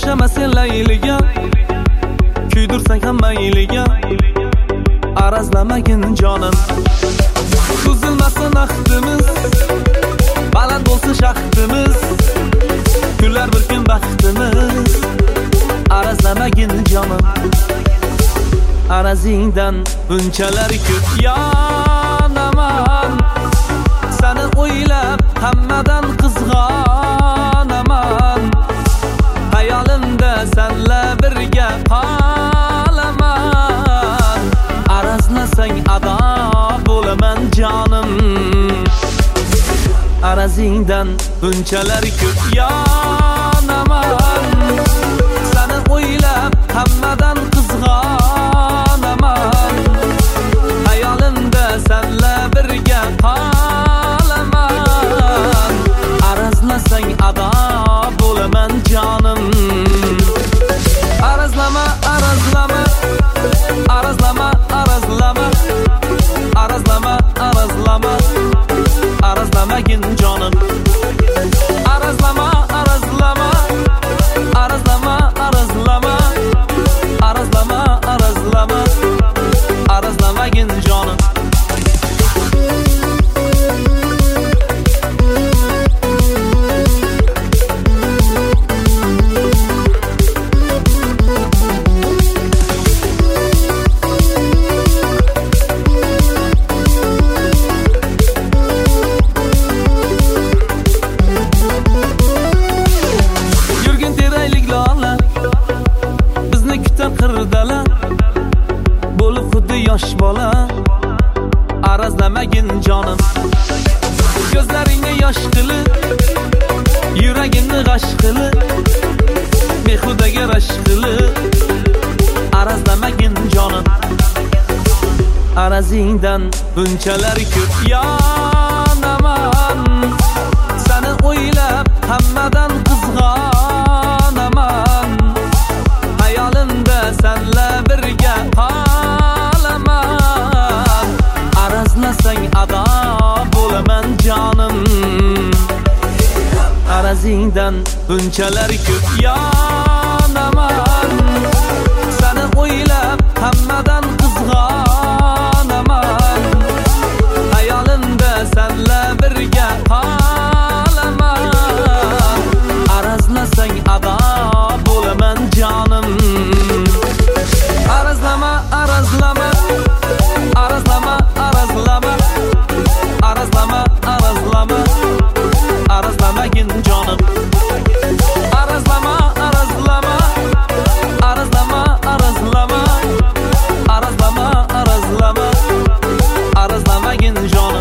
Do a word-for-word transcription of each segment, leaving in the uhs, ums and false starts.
O'xshama sen layliga, kuydirsang ham mayliga, arazlamagin jonim. Buzilmasin ahdimiz, baland bo'lsin shaxtimiz, kunlar bir kun baxtimiz, arazlamagin jonim. Arazingdan bunchalar ko'p yonaman, seni o'ylab hammadan qizg'onaman. Hayolimda senla birga qolaman, arazlasang ado bo'laman jonim. Arazingdan bunchalar ko'p yonaman, seni o'ylab hammadan qizg'onaman. Hayolimda senla birga qolaman, arazlasang ado bo'laman jonim. Arazlama, arazlama, arazlama, arazlama, arazlama, arazlama, arazlamagin jonim. Arazlama, arazlama, arazlama, arazlama, arazlama, arazlama, arazlamagin jonim. Qirdalar bo'lib xuddi yosh bola, arazlamagin jonim. Ko'zlaringni yosh qilib, yuragimni g'ash qilib, behudaga rash qilib, arazlamagin jonim. Arazingdan bunchalar ko'p yonaman, seni o'ylab hammadan qizg'onaman. Hayolimda senla birga qolaman, arazlasang ado bo'laman jonim. Arazingdan bunchalar ko'p yonaman, seni o'ylab hammadan qizg'onaman. Hayolimda senla birga qolaman, arazlasang ado bo'laman jonim. Arazlama, arazlama, arazlama, arazlama, arazlama, arazlama, arazlamagin jonim. Arazlama, arazlama, arazlama, arazlama, arazlama, arazlama, arazlamagin jonim.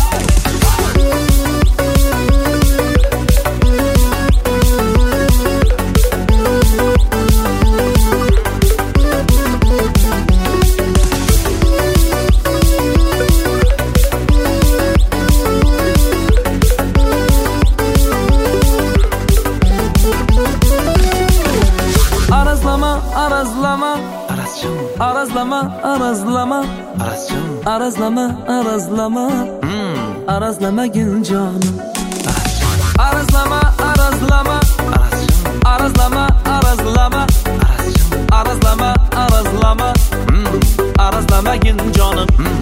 Arazlama, arazlama, arazlama, arazlama, arazlama, arazlama, arazlamagin jonim. Arazlama, arazlama, arazlama, arazlama, arazlama, arazlama, arazlamagin jonim.